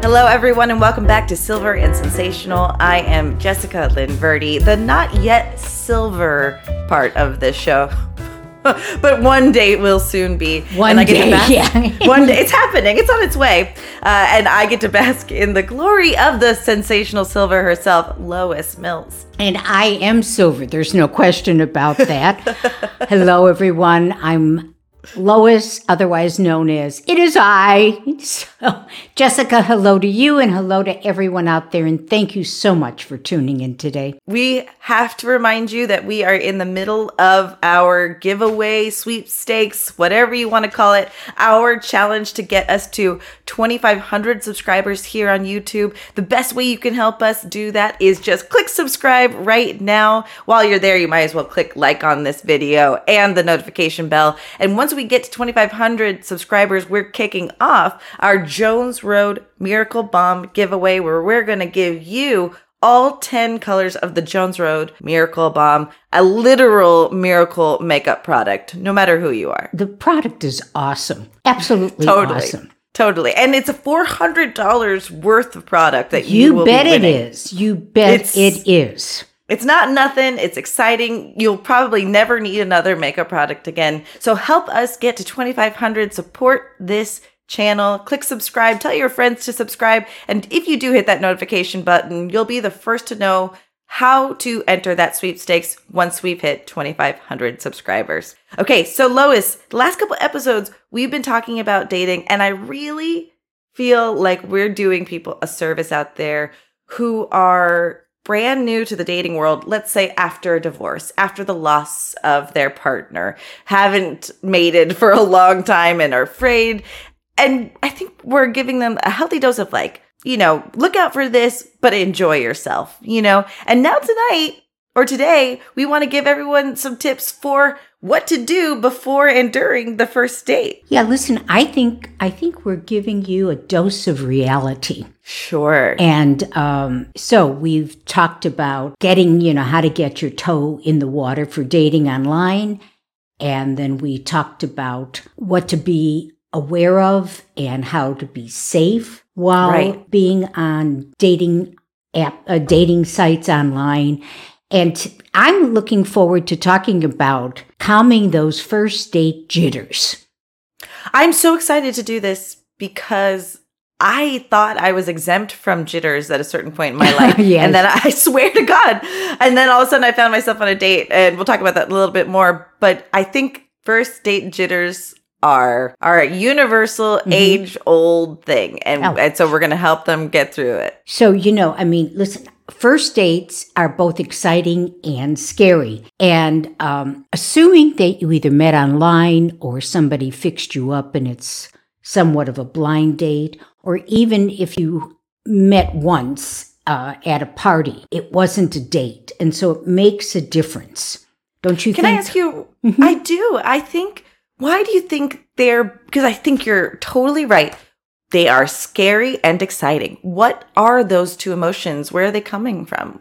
Hello, everyone, and welcome back to Silver and Sensational. I am Jessica Lynn Verdi, the not yet silver part of this show. But one day it will soon be. One day. One day. It's happening. It's on its way. And I get to bask in the glory of the sensational silver herself, Lois Mills. And I am silver. There's no question about that. Hello, everyone. I'm Lois, otherwise known as It Is I. So, Jessica, hello to you and hello to everyone out there. And thank you so much for tuning in today. We have to remind you that we are in the middle of our giveaway, sweepstakes, whatever you want to call it, our challenge to get us to 2,500 subscribers here on YouTube. The best way you can help us do that is just click subscribe right now. While you're there, you might as well click like on this video and the notification bell. And once we get to 2,500 subscribers, we're kicking off our Jones Road Miracle Balm giveaway, where we're going to give you all 10 colors of the Jones Road Miracle Balm, a literal miracle makeup product, no matter who you are. The product is awesome. Absolutely awesome. Totally. And it's a $400 worth of product that you will bet be winning. it is. You bet it is. It's not nothing. It's exciting. You'll probably never need another makeup product again. So help us get to 2,500. Support this channel. Click subscribe. Tell your friends to subscribe. And if you do hit that notification button, you'll be the first to know how to enter that sweepstakes once we've hit 2,500 subscribers. Okay, so Lois, the last couple episodes, we've been talking about dating, and I really feel like we're doing people a service out there who are brand new to the dating world, let's say after a divorce, after the loss of their partner, haven't mated for a long time and are afraid. And I think we're giving them a healthy dose of look out for this, but enjoy yourself, And now tonight or today, we want to give everyone some tips for what to do before and during the first date. Yeah, listen, I think we're giving you a dose of reality. Sure. And so we've talked about getting, how to get your toe in the water for dating online. And then we talked about what to be aware of and how to be safe while being on dating sites online. And I'm looking forward to talking about calming those first date jitters. I'm so excited to do this because I thought I was exempt from jitters at a certain point in my life. Yes. And then I swear to God. And then all of a sudden I found myself on a date, and we'll talk about that a little bit more. But I think first date jitters are a universal age-old thing. And so we're going to help them get through it. So, listen, first dates are both exciting and scary. And assuming that you either met online or somebody fixed you up and it's somewhat of a blind date, or even if you met once at a party, it wasn't a date. And so it makes a difference. Don't you think? Can I ask you? I do. Why do you think because I think you're totally right. They are scary and exciting. What are those two emotions? Where are they coming from?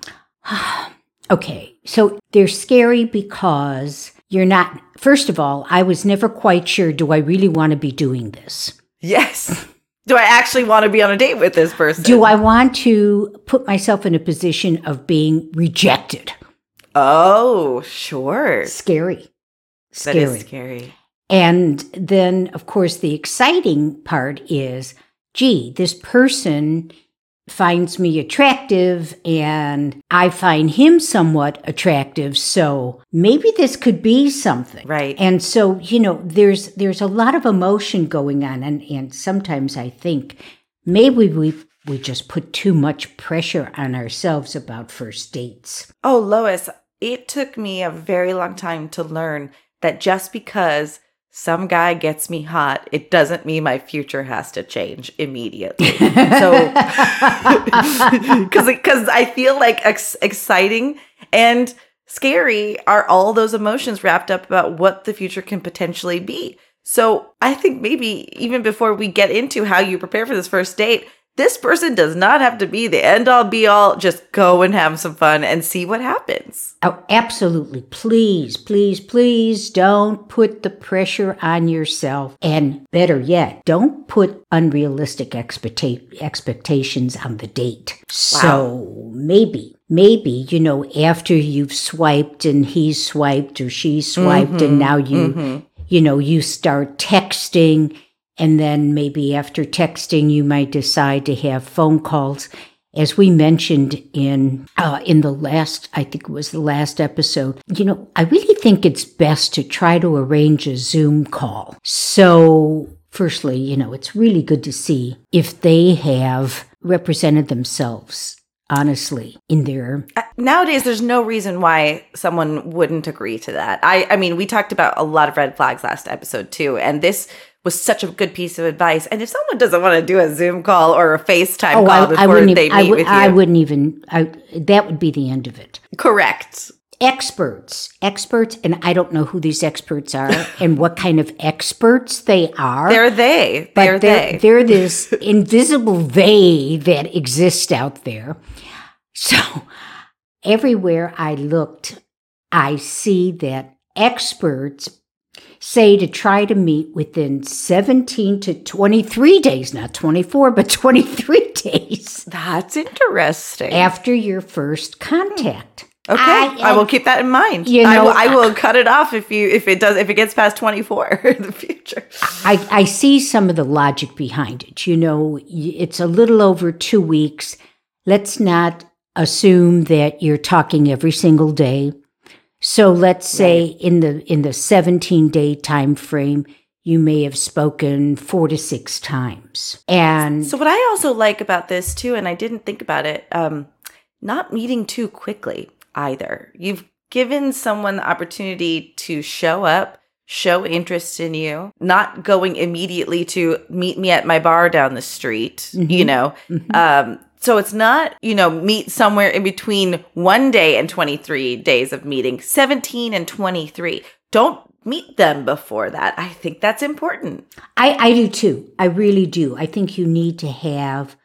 Okay, so they're scary because you're not, first of all, I was never quite sure, do I really want to be doing this? Yes. Do I actually want to be on a date with this person? Do I want to put myself in a position of being rejected? Oh, sure. Scary. That is scary. And then, of course, the exciting part is, this person finds me attractive and I find him somewhat attractive. So maybe this could be something. Right. And so, there's a lot of emotion going on. And sometimes I think maybe we just put too much pressure on ourselves about first dates. Oh, Lois, it took me a very long time to learn that just because some guy gets me hot, it doesn't mean my future has to change immediately. So, because I feel like exciting and scary are all those emotions wrapped up about what the future can potentially be. So I think maybe even before we get into how you prepare for this first date, this person does not have to be the end all be all. Just go and have some fun and see what happens. Oh, absolutely. Please, please, please don't put the pressure on yourself. And better yet, don't put unrealistic expectations on the date. Wow. So maybe, after you've swiped and he's swiped or she's swiped and now you start texting. And then maybe after texting, you might decide to have phone calls. As we mentioned in the last, I think it was the last episode, I really think it's best to try to arrange a Zoom call. So firstly, it's really good to see if they have represented themselves honestly in their... Nowadays, there's no reason why someone wouldn't agree to that. I mean, we talked about a lot of red flags last episode too, and this was such a good piece of advice. And if someone doesn't want to do a Zoom call or a FaceTime call before they meet with you, I wouldn't even. That would be the end of it. Correct. Experts, and I don't know who these experts are and what kind of experts they are. They're this invisible they that exists out there. So everywhere I looked, I see that experts say to try to meet within 17 to 23 days, not 24, but 23 days. That's interesting. After your first contact. Okay, I will keep that in mind. I will cut it off if it gets past 24 in the future. I see some of the logic behind it. It's a little over 2 weeks. Let's not assume that you're talking every single day. So let's say in the 17-day time frame, you may have spoken 4 to 6 times. And so what I also like about this too, and I didn't think about it, not meeting too quickly either. You've given someone the opportunity to show up, show interest in you, not going immediately to meet me at my bar down the street, So it's not, meet somewhere in between 1 day and 23 days of meeting, 17 and 23. Don't meet them before that. I think that's important. I do too. I really do. I think you need to have,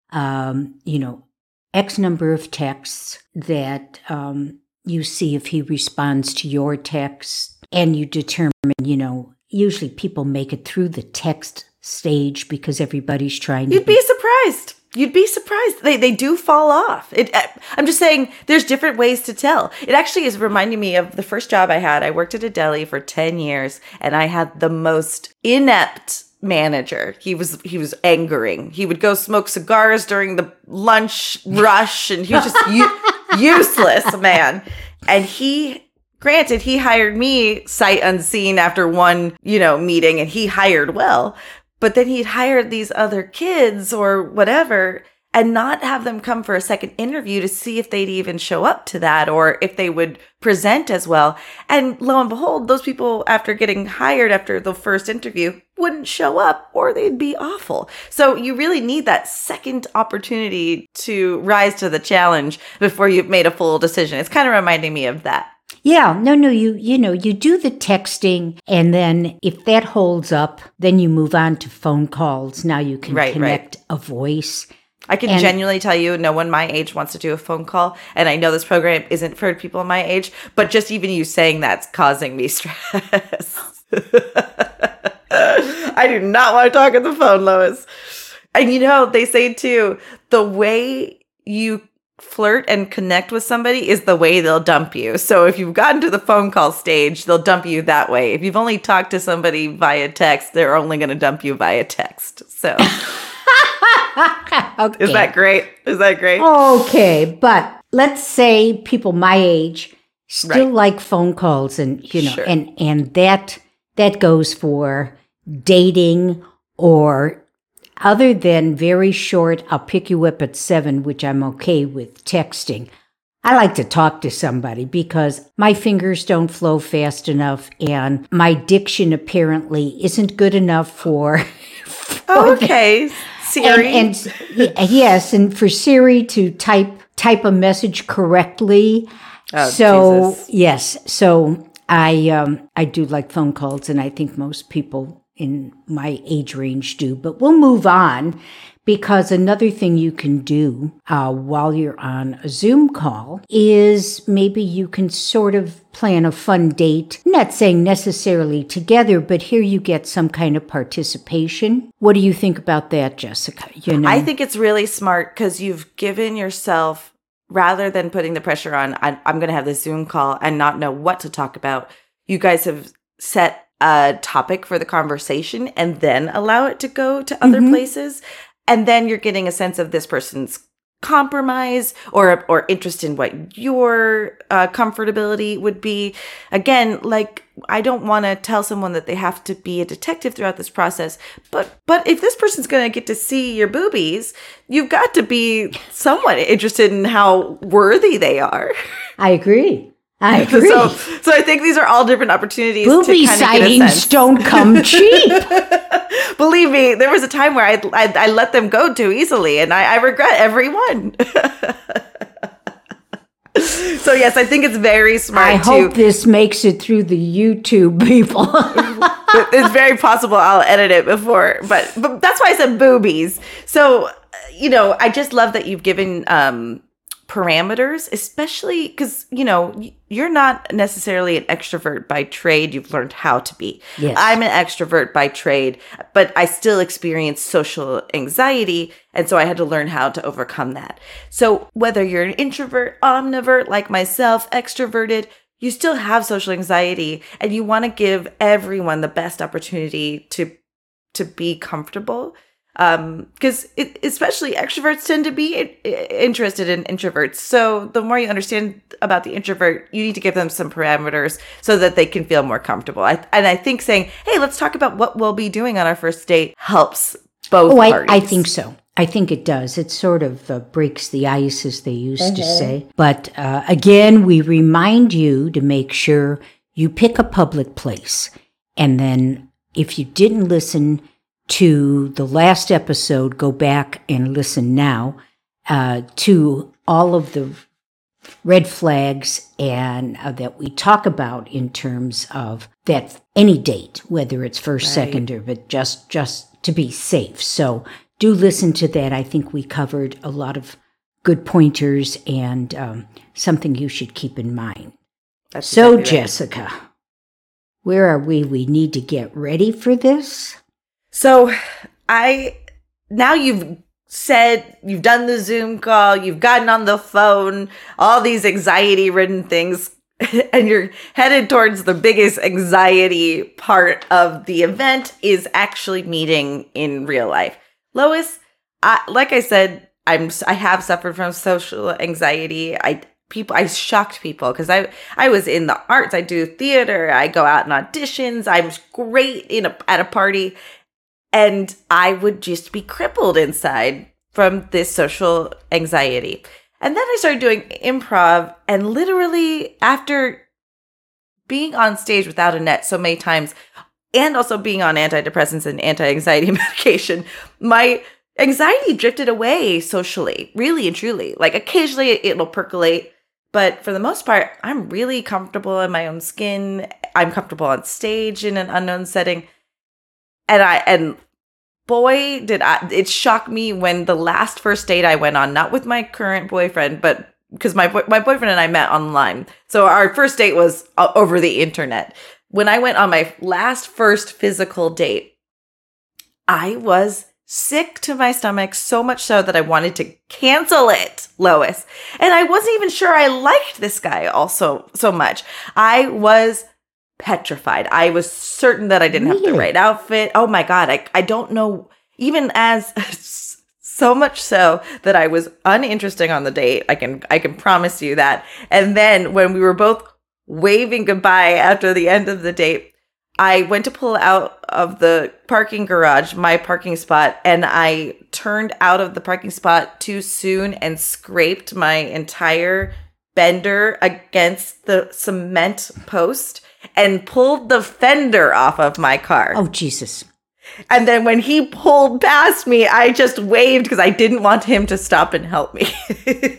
X number of texts that you see if he responds to your text, and you determine, usually people make it through the text stage because everybody's trying to... You'd be surprised. They do fall off. I'm just saying there's different ways to tell. It actually is reminding me of the first job I had. I worked at a deli for 10 years and I had the most inept manager. He was angering. He would go smoke cigars during the lunch rush and he was just useless, man. And he hired me sight unseen after one, meeting, and he hired well. But then he'd hire these other kids or whatever and not have them come for a second interview to see if they'd even show up to that or if they would present as well. And lo and behold, those people, after getting hired after the first interview, wouldn't show up or they'd be awful. So you really need that second opportunity to rise to the challenge before you've made a full decision. It's kind of reminding me of that. Yeah, no, you do the texting, and then if that holds up, then you move on to phone calls. Now you can connect a voice. I can genuinely tell you no one my age wants to do a phone call, and I know this program isn't for people my age, but just even you saying that's causing me stress. I do not want to talk on the phone, Lois. And they say too, the way you flirt and connect with somebody is the way they'll dump you. So if you've gotten to the phone call stage, they'll dump you that way. If you've only talked to somebody via text, they're only going to dump you via text. So okay. Is that great? Okay, but let's say people my age still like phone calls and sure. and that goes for dating or other than very short, I'll pick you up at 7, which I'm okay with texting. I like to talk to somebody because my fingers don't flow fast enough and my diction apparently isn't good enough for okay, Siri. And yes, and for Siri to type a message correctly. Oh, so Jesus. Yes, so I do like phone calls, and I think most people in my age range do. But we'll move on, because another thing you can do while you're on a Zoom call is maybe you can sort of plan a fun date. I'm not saying necessarily together, but here you get some kind of participation. What do you think about that, Jessica? I think it's really smart because you've given yourself, rather than putting the pressure on, I'm going to have this Zoom call and not know what to talk about, you guys have set a topic for the conversation and then allow it to go to other places. And then you're getting a sense of this person's compromise or interest in what your comfortability would be. Again, like, I don't want to tell someone that they have to be a detective throughout this process, but if this person's going to get to see your boobies, you've got to be somewhat interested in how worthy they are. I agree. So I think these are all different opportunities. Booby sightings don't come cheap. Believe me, there was a time where I let them go too easily, and I regret every one. So yes, I think it's very smart. I hope this makes it through the YouTube people. It's very possible I'll edit it before, but that's why I said boobies. So, I just love that you've given parameters, especially because, you're not necessarily an extrovert by trade. You've learned how to be. Yes. I'm an extrovert by trade, but I still experience social anxiety. And so I had to learn how to overcome that. So whether you're an introvert, omnivert like myself, extroverted, you still have social anxiety, and you want to give everyone the best opportunity to be comfortable. Because especially extroverts tend to be interested in introverts. So the more you understand about the introvert, you need to give them some parameters so that they can feel more comfortable. I think saying, hey, let's talk about what we'll be doing on our first date helps both parties. I think so. I think it does. It sort of breaks the ice, as they used to say. But again, we remind you to make sure you pick a public place. And then if you didn't listen to the last episode, go back and listen now to all of the red flags and that we talk about in terms of that any date, whether it's first, second, or but just to be safe. So do listen to that. I think we covered a lot of good pointers and something you should keep in mind. That's so exactly right. Jessica, where are we? We need to get ready for this. So now you've said, you've done the Zoom call, you've gotten on the phone, all these anxiety-ridden things, and you're headed towards the biggest anxiety part of the event is actually meeting in real life. Lois, like I said, I have suffered from social anxiety. I shocked people because I was in the arts. I do theater. I go out in auditions. I'm great at a party. And I would just be crippled inside from this social anxiety. And then I started doing improv, and literally after being on stage without a net so many times, and also being on antidepressants and anti-anxiety medication, my anxiety drifted away socially, really and truly. Like occasionally it'll percolate, but for the most part, I'm really comfortable in my own skin. I'm comfortable on stage in an unknown setting. And boy, it shocked me when the last first date I went on, not with my current boyfriend, but because my boyfriend and I met online. So our first date was over the internet. When I went on my first physical date, I was sick to my stomach, so much so that I wanted to cancel it, Lois. And I wasn't even sure I liked this guy also so much. I was petrified. I was certain that I didn't have the right outfit. Oh my God. I don't know, even as so much so that I was uninteresting on the date. I can promise you that. And then when we were both waving goodbye after the end of the date, I went to pull out of the parking garage, my parking spot, and I turned out of the parking spot too soon and scraped my entire bender against the cement post and pulled the fender off of my car. Oh, Jesus. And then when he pulled past me, I just waved because I didn't want him to stop and help me.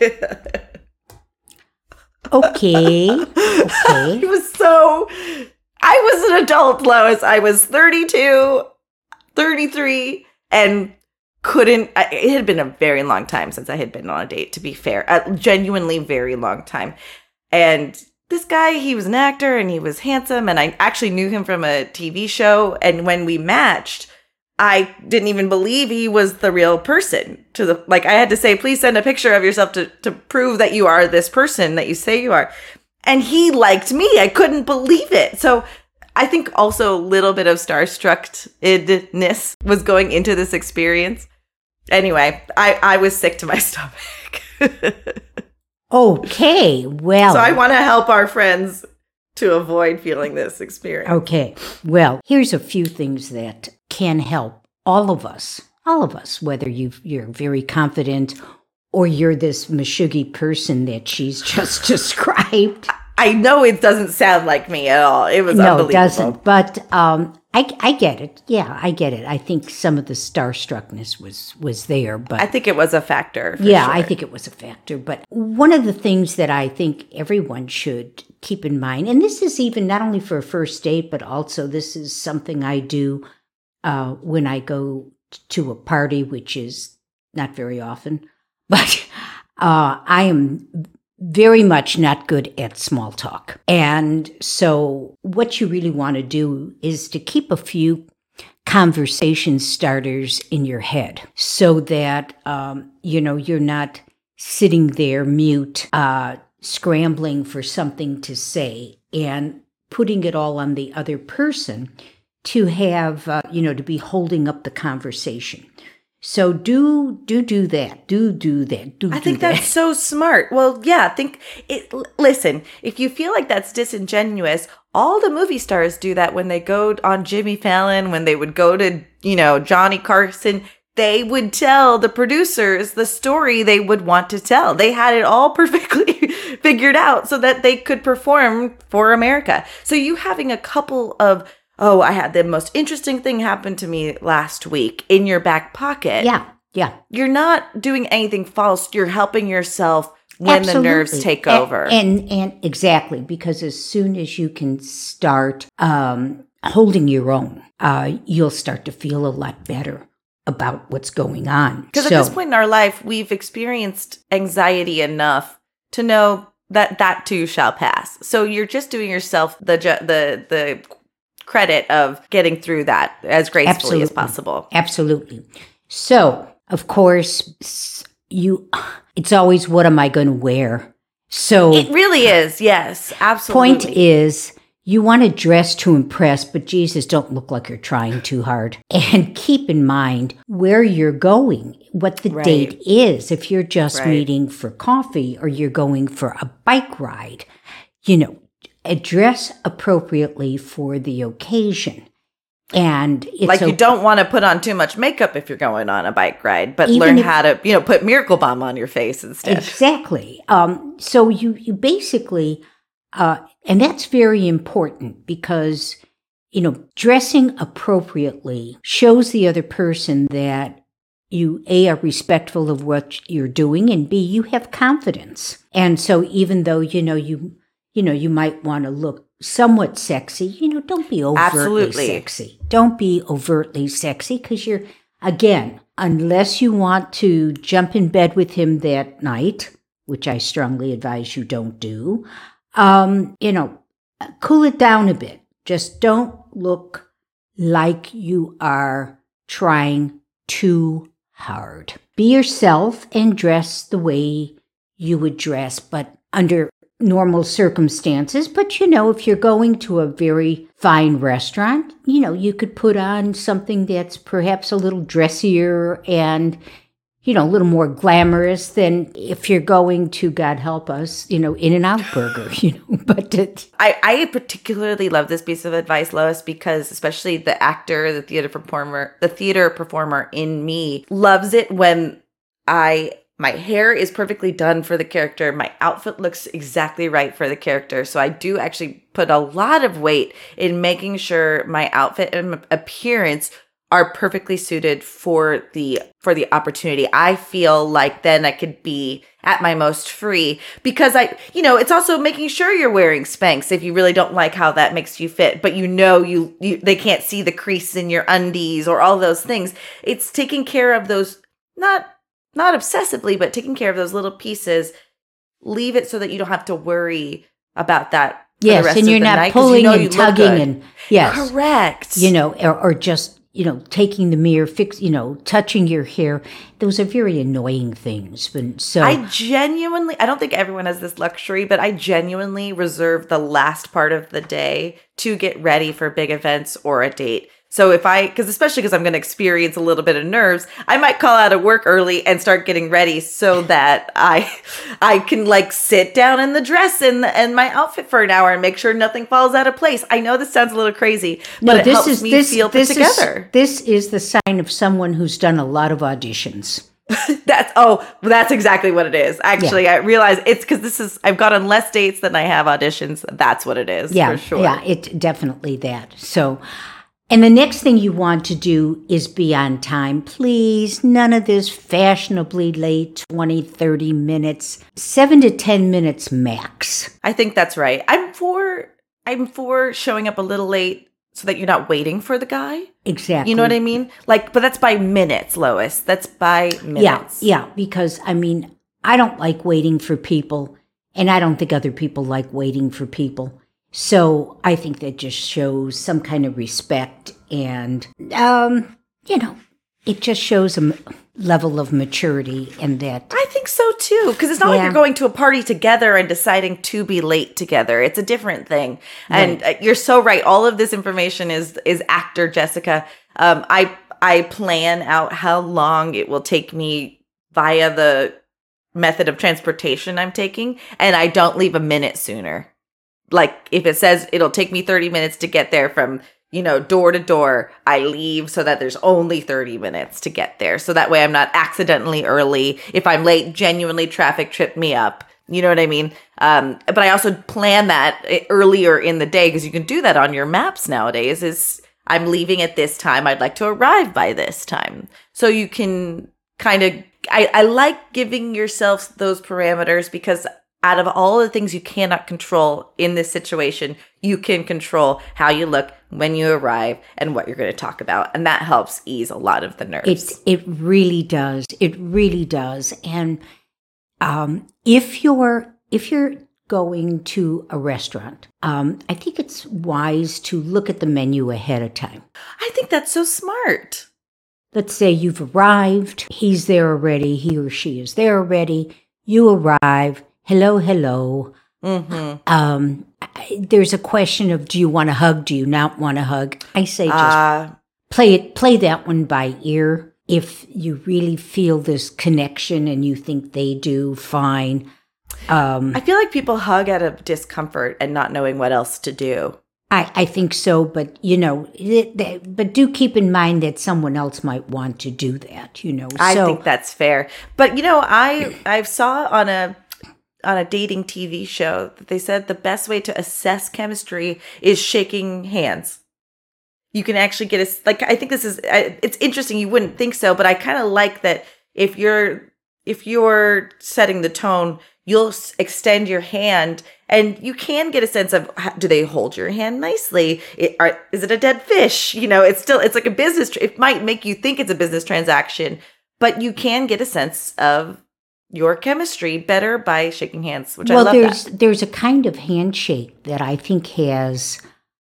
Okay. He was so I was an adult, Lois. I was 32, 33, and it had been a very long time since I had been on a date, to be fair. A genuinely very long time. And this guy, he was an actor and he was handsome, and I actually knew him from a TV show. And when we matched, I didn't even believe he was the real person. I had to say, please send a picture of yourself to prove that you are this person that you say you are. And he liked me. I couldn't believe it. So I think also a little bit of starstruckedness was going into this experience. Anyway, I was sick to my stomach. Okay, well. So I want to help our friends to avoid feeling this experience. Okay, well, here's a few things that can help all of us, whether you're very confident or you're this Meshuggah person that she's just described. I know it doesn't sound like me at all. It was unbelievable. No, it doesn't. But I get it. Yeah, I get it. I think some of the starstruckness was there, but I think it was a factor. Yeah, sure. I think it was a factor. But one of the things that I think everyone should keep in mind, and this is even not only for a first date, but also this is something I do when I go to a party, which is not very often, but I am very much not good at small talk. And so what you really want to do is to keep a few conversation starters in your head so that, you're not sitting there mute, scrambling for something to say and putting it all on the other person to have, to be holding up the conversation. So do that. Do that. I think that's so smart. Well, yeah, listen, if you feel like that's disingenuous, all the movie stars do that when they go on Jimmy Fallon, when they would go to, Johnny Carson, they would tell the producers the story they would want to tell. They had it all perfectly figured out so that they could perform for America. So you having a couple of I had the most interesting thing happen to me last week in your back pocket. Yeah. You're not doing anything false. You're helping yourself when the nerves take over. And exactly, because as soon as you can start holding your own, you'll start to feel a lot better about what's going on. Because at this point in our life, we've experienced anxiety enough to know that too shall pass. So you're just doing yourself the credit of getting through that as gracefully as possible. Absolutely. So, of course, it's always, what am I going to wear? So it really is. Yes, absolutely. Point is, you want to dress to impress, but Jesus, don't look like you're trying too hard. And keep in mind where you're going, what the date is. If you're just meeting for coffee or you're going for a bike ride, dress appropriately for the occasion. And it's you don't want to put on too much makeup if you're going on a bike ride, but learn how to, put Miracle Balm on your face instead. Exactly. So you basically, and that's very important because, dressing appropriately shows the other person that you, A, are respectful of what you're doing, and B, you have confidence. And so even though, you might want to look somewhat sexy, don't be overtly sexy. Don't be overtly sexy because you're, again, unless you want to jump in bed with him that night, which I strongly advise you don't do, cool it down a bit. Just don't look like you are trying too hard. Be yourself and dress the way you would dress, but under normal circumstances. But, if you're going to a very fine restaurant, you could put on something that's perhaps a little dressier and, a little more glamorous than if you're going to, God help us, In-N-Out Burger, But I particularly love this piece of advice, Lois, because especially the actor, the theater performer in me loves it when my hair is perfectly done for the character. My outfit looks exactly right for the character. So I do actually put a lot of weight in making sure my outfit and appearance are perfectly suited for the opportunity. I feel like then I could be at my most free because it's also making sure you're wearing Spanx if you really don't like how that makes you fit, but they can't see the crease in your undies or all those things. It's taking care of those, not obsessively, but taking care of those little pieces. Leave it so that you don't have to worry about that. Yes, and you're not pulling and tugging and yes. Correct. Or just taking the mirror, touching your hair. Those are very annoying things. I don't think everyone has this luxury, but I genuinely reserve the last part of the day to get ready for big events or a date. So especially because I'm going to experience a little bit of nerves, I might call out of work early and start getting ready so that I can sit down in the dress and my outfit for an hour and make sure nothing falls out of place. I know this sounds a little crazy, but it helps me feel put together. This is the sign of someone who's done a lot of auditions. That's exactly what it is. Actually, yeah. I realize it's because I've gone on less dates than I have auditions. That's what it is. Yeah, for sure. Yeah, it definitely that. So. And the next thing you want to do is be on time. Please, none of this fashionably late, 20, 30 minutes, 7 to 10 minutes max. I think that's right. I'm for showing up a little late so that you're not waiting for the guy. Exactly. You know what I mean? But that's by minutes, Lois. That's by minutes. Yeah, because, I don't like waiting for people, and I don't think other people like waiting for people. So I think that just shows some kind of respect and, it just shows a level of maturity and that. I think so too, because it's not like you're going to a party together and deciding to be late together. It's a different thing. Right. And you're so right. All of this information is actor Jessica. I plan out how long it will take me via the method of transportation I'm taking, and I don't leave a minute sooner. If it says it'll take me 30 minutes to get there from, door to door, I leave so that there's only 30 minutes to get there. So that way I'm not accidentally early. If I'm late, genuinely traffic tripped me up. You know what I mean? But I also plan that earlier in the day because you can do that on your maps nowadays is I'm leaving at this time. I'd like to arrive by this time. So you can kind of, I like giving yourself those parameters because out of all the things you cannot control in this situation, you can control how you look when you arrive and what you're going to talk about. And that helps ease a lot of the nerves. It really does. It really does. And if you're going to a restaurant, I think it's wise to look at the menu ahead of time. I think that's so smart. Let's say you've arrived. He's there already. He or she is there already. You arrive. Hello. Mm-hmm. There's a question of, do you want a hug? Do you not want a hug? I say just play that one by ear. If you really feel this connection and you think they do, fine. I feel like people hug out of discomfort and not knowing what else to do. I think so, but but do keep in mind that someone else might want to do that. I think that's fair. But I saw on a dating TV show that they said the best way to assess chemistry is shaking hands. You can actually get I think this is, it's interesting. You wouldn't think so, but I kind of like that if you're setting the tone, you'll extend your hand and you can get a sense of, do they hold your hand nicely? Is it a dead fish? It's like a business. It might make you think it's a business transaction, but you can get a sense of your chemistry better by shaking hands, which I love that. There's a kind of handshake that I think has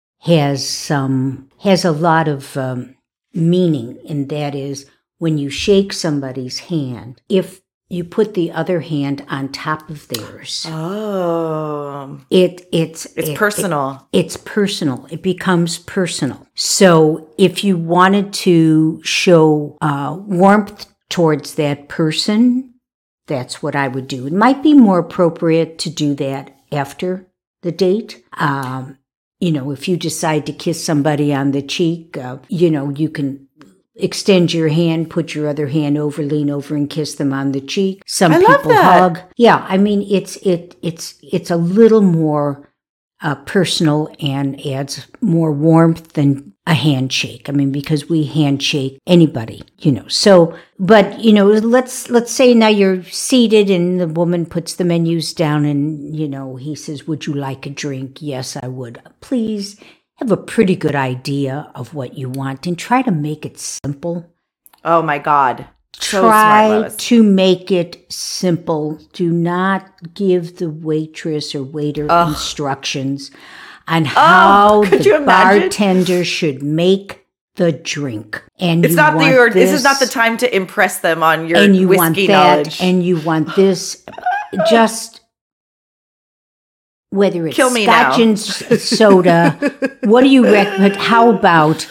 a lot of meaning, and that is when you shake somebody's hand, if you put the other hand on top of theirs. Oh. It's personal. It's personal. It becomes personal. So if you wanted to show warmth towards that person, that's what I would do. It might be more appropriate to do that after the date. If you decide to kiss somebody on the cheek, you can extend your hand, put your other hand over, lean over and kiss them on the cheek. Some people hug. Yeah, it's a little more personal and adds more warmth than a handshake. I mean, because we handshake anybody, So, but, let's say now you're seated and the woman puts the menus down and, he says, would you like a drink? Yes, I would. Please have a pretty good idea of what you want and try to make it simple. Oh my God. So Try smart, Lois. to make it simple. Do not give the waitress or waiter instructions on how the bartender should make the drink. And this is not the time to impress them on your whiskey knowledge. And you want this just whether it's scotch and soda. What do you recommend? How about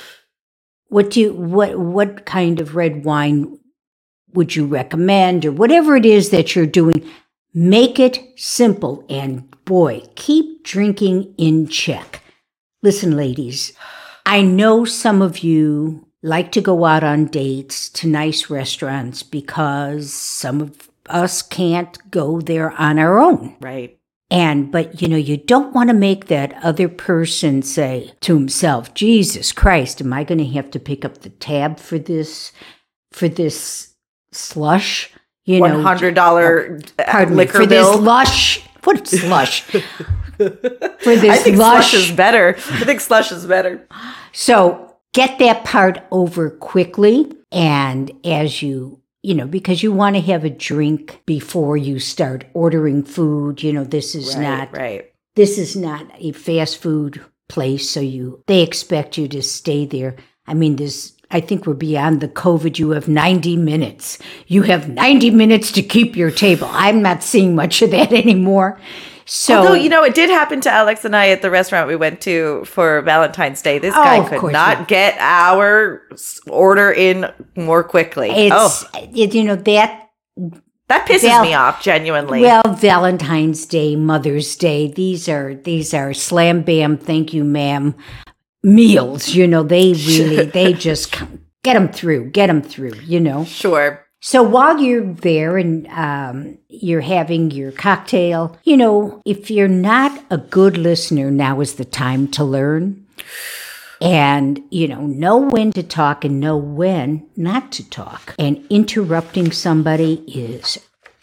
what kind of red wine would you recommend, or whatever it is that you're doing? Make it simple, and boy, keep drinking in check. Listen, ladies, I know some of you like to go out on dates to nice restaurants because some of us can't go there on our own. Right. But you don't want to make that other person say to himself, Jesus Christ, am I going to have to pick up the tab for this slush? $100 liquor for bill. This lush. What slush? For this I think lush. slush is better. I think slush is better. So get that part over quickly. And as because you want to have a drink before you start ordering food. This is not a fast food place. So they expect you to stay there. I mean, I think we're beyond the COVID. You have 90 minutes. You have 90 minutes to keep your table. I'm not seeing much of that anymore. So, although, it did happen to Alex and I at the restaurant we went to for Valentine's Day. This guy could not get our order in more quickly. That pisses me off, genuinely. Well, Valentine's Day, Mother's Day, these are slam bam, thank you, ma'am, meals. They just get them through, Sure. So while you're there and you're having your cocktail, if you're not a good listener, now is the time to learn. And, know when to talk and know when not to talk. And interrupting somebody is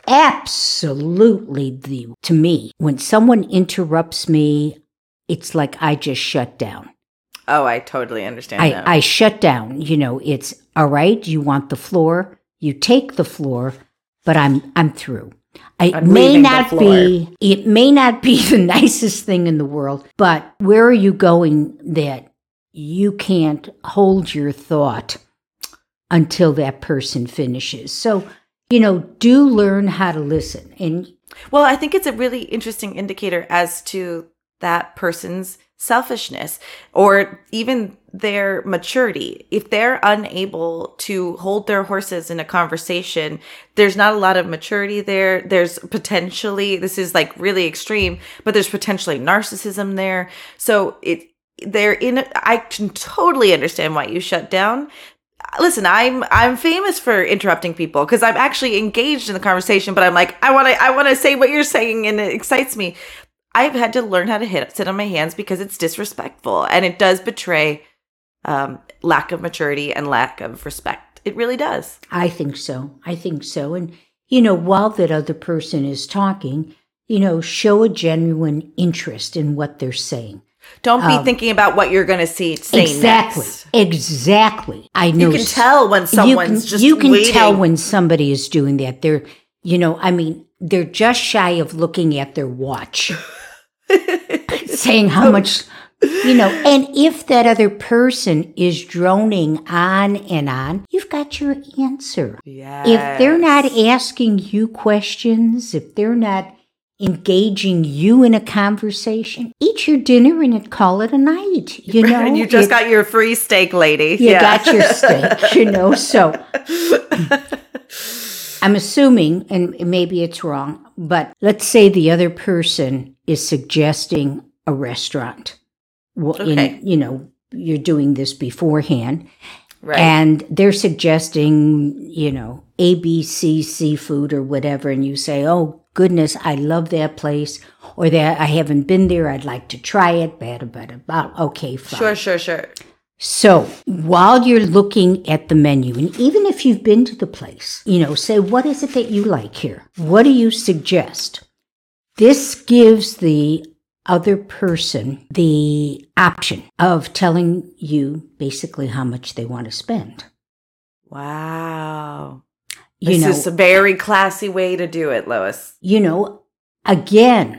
absolutely to me, when someone interrupts me, it's like I just shut down. Oh, I totally understand that. I shut down. It's all right. You want the floor. You take the floor, but I'm through. It may not be the nicest thing in the world, but where are you going that you can't hold your thought until that person finishes? So, do learn how to listen. And well, I think it's a really interesting indicator as to that person's selfishness or even their maturity. If they're unable to hold their horses in a conversation, there's not a lot of maturity there. There's potentially, this is like really extreme, but there's potentially narcissism there. So I can totally understand why you shut down. Listen, I'm famous for interrupting people because I'm actually engaged in the conversation, but I'm like, I want to say what you're saying and it excites me. I've had to learn how to sit on my hands because it's disrespectful and it does betray lack of maturity and lack of respect. It really does. I think so. And, while that other person is talking, show a genuine interest in what they're saying. Don't be thinking about what you're going to say next. Exactly. I know. You can tell when someone's just You can waiting. tell when somebody is doing that. They're, they're just shy of looking at their watch. Saying how much, and if that other person is droning on and on, you've got your answer. Yes. If they're not asking you questions, if they're not engaging you in a conversation, eat your dinner and call it a night, And you just got your free steak, lady. You got your steak, so I'm assuming, and maybe it's wrong, but let's say the other person is suggesting a restaurant. Okay. You're doing this beforehand. Right. And they're suggesting, ABC seafood or whatever. And you say, oh, goodness, I love that place. Or that I haven't been there. I'd like to try it. Okay, fine. Sure. So while you're looking at the menu, and even if you've been to the place, say, what is it that you like here? What do you suggest? This gives the other person the option of telling you basically how much they want to spend. Wow. This is a very classy way to do it, Lois. Again,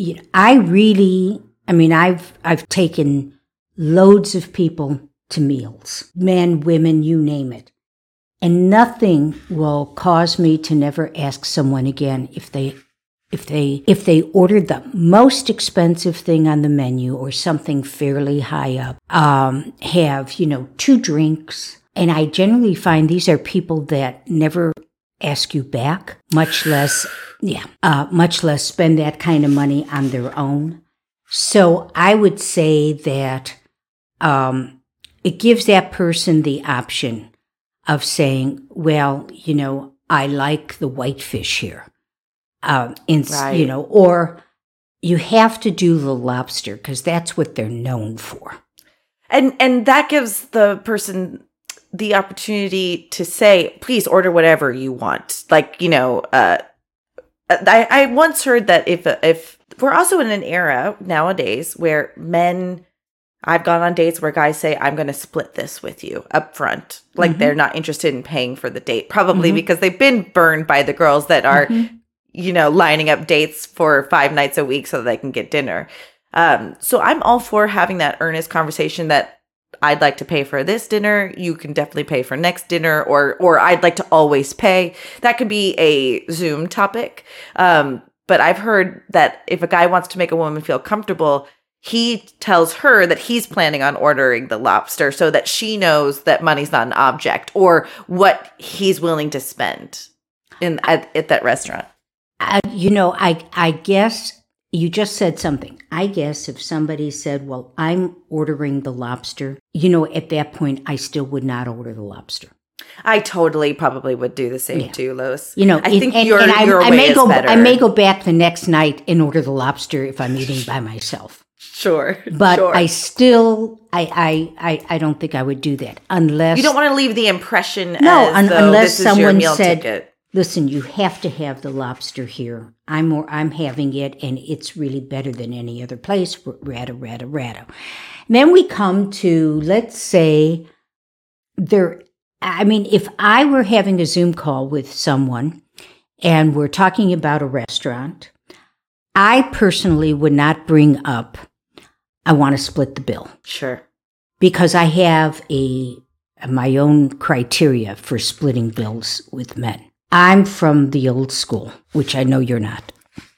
I've taken loads of people to meals, men, women, you name it. And nothing will cause me to never ask someone again if they ordered the most expensive thing on the menu or something fairly high up, have, 2 drinks. And I generally find these are people that never ask you back, much less spend that kind of money on their own. So I would say that it gives that person the option of saying, well, I like the whitefish here. Right. Or you have to do the lobster because that's what they're known for. And that gives the person the opportunity to say, please order whatever you want. Like, I once heard that if we're also in an era nowadays where I've gone on dates where guys say, I'm going to split this with you up front. Like they're not interested in paying for the date, probably because they've been burned by the girls that are, lining up dates for 5 nights a week so they can get dinner. So I'm all for having that earnest conversation that I'd like to pay for this dinner. You can definitely pay for next dinner, or I'd like to always pay. That could be a Zoom topic. But I've heard that if a guy wants to make a woman feel comfortable, he tells her that he's planning on ordering the lobster so that she knows that money's not an object or what he's willing to spend at that restaurant. I guess you just said something. I guess if somebody said, well, I'm ordering the lobster, at that point, I still would not order the lobster. I totally probably would do the same too, Lois. I think your way is better. I may go back the next night and order the lobster if I'm eating by myself. Sure. But I still, I don't think I would do that unless... You don't want to leave the impression unless someone said, ticket. Listen, you have to have the lobster here. I'm having it, and it's really better than any other place. Rata. Then we come to, let's say, if I were having a Zoom call with someone, and we're talking about a restaurant, I personally would not bring up, I want to split the bill. Sure. Because I have my own criteria for splitting bills with men. I'm from the old school, which I know you're not.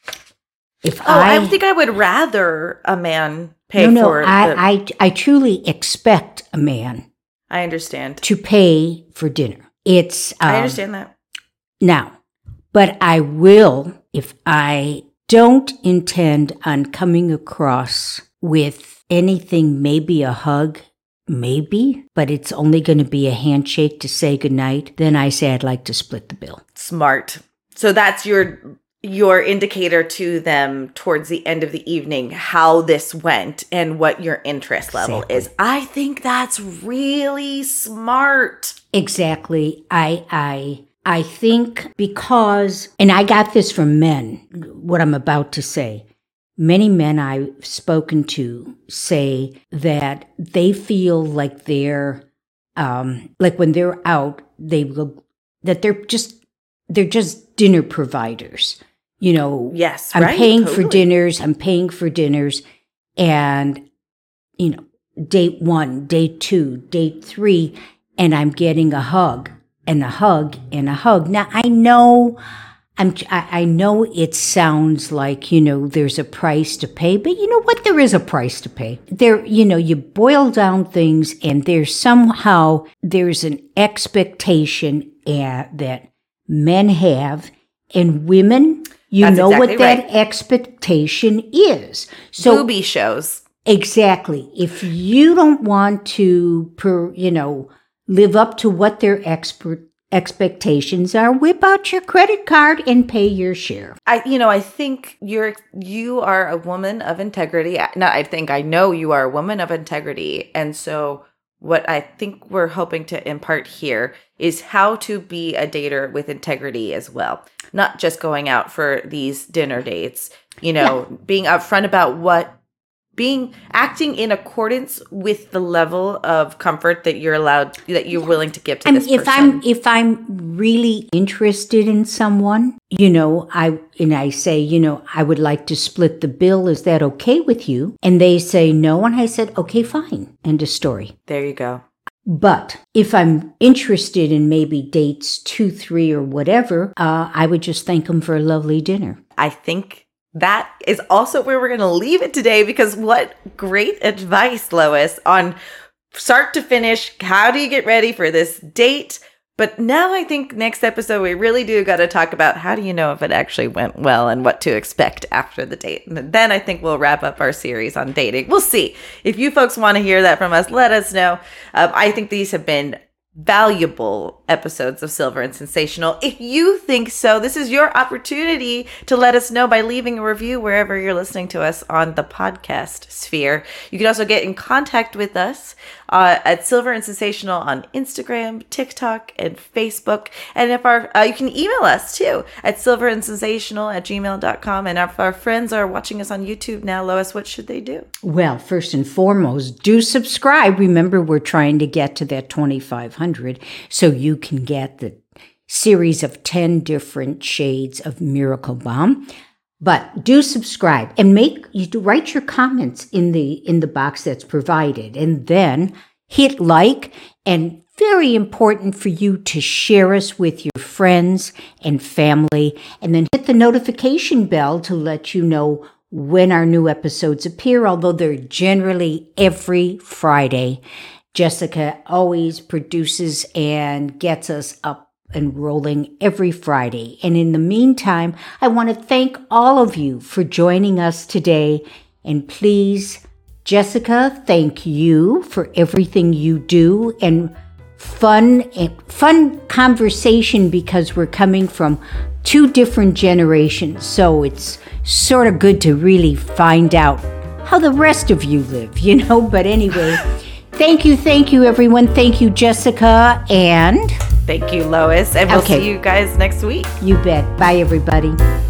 I think I would rather a man pay for it. I truly expect a man. I understand. To pay for dinner. I understand that. Now, but I will, if I don't intend on coming across with anything, maybe a hug, maybe, but it's only going to be a handshake to say goodnight, then I say I'd like to split the bill. Smart. So that's your indicator to them towards the end of the evening, how this went and what your interest level is. I think that's really smart. Exactly. I think because, and I got this from men, what I'm about to say. Many men I've spoken to say that they feel like they're, like when they're out, that they're just dinner providers. Yes, I'm paying for dinners. And, date 1, date 2, date 3, and I'm getting a hug and a hug and a hug. Now, I know it sounds like, there's a price to pay, but you know what? There is a price to pay. You boil down things and there's an expectation that men have, and women, That's know exactly what that expectation is. So booby shows. Exactly. If you don't want to, live up to what their expectations are, whip out your credit card and pay your share. I think you are a woman of integrity. I know you are a woman of integrity. And so what I think we're hoping to impart here is how to be a dater with integrity as well. Not just going out for these dinner dates, being upfront about acting in accordance with the level of comfort that you're willing to give to this person. If I'm really interested in someone, I say, I would like to split the bill. Is that okay with you? And they say no. And I said, okay, fine. End of story. There you go. But if I'm interested in maybe dates 2, 3, or whatever, I would just thank them for a lovely dinner. I think that is also where we're going to leave it today, because what great advice, Lois, on start to finish. How do you get ready for this date? But now I think next episode, we really do got to talk about how do you know if it actually went well and what to expect after the date. And then I think we'll wrap up our series on dating. We'll see. If you folks want to hear that from us, let us know. I think these have been valuable episodes of Silver and Sensational. If you think so, this is your opportunity to let us know by leaving a review wherever you're listening to us on the podcast sphere. You can also get in contact with us at Silver and Sensational on Instagram, TikTok, and Facebook. And if you can email us too at silverandsensational@gmail.com. And if our friends are watching us on YouTube now, Lois, what should they do? Well, first and foremost, do subscribe. Remember, we're trying to get to that 2,500, so you can get the series of 10 different shades of Miracle Bomb. But do subscribe and write your comments in the box that's provided, and then hit like. And very important for you to share us with your friends and family, and then hit the notification bell to let you know when our new episodes appear, although they're generally every Friday. Jessica always produces and gets us up and rolling every Friday. And in the meantime, I want to thank all of you for joining us today. And please, Jessica, thank you for everything you do, and fun conversation, because we're coming from 2 different generations. So it's sort of good to really find out how the rest of you live, But anyway, thank you, everyone. Thank you, Jessica. And thank you, Lois. And we'll see you guys next week. You bet. Bye, everybody.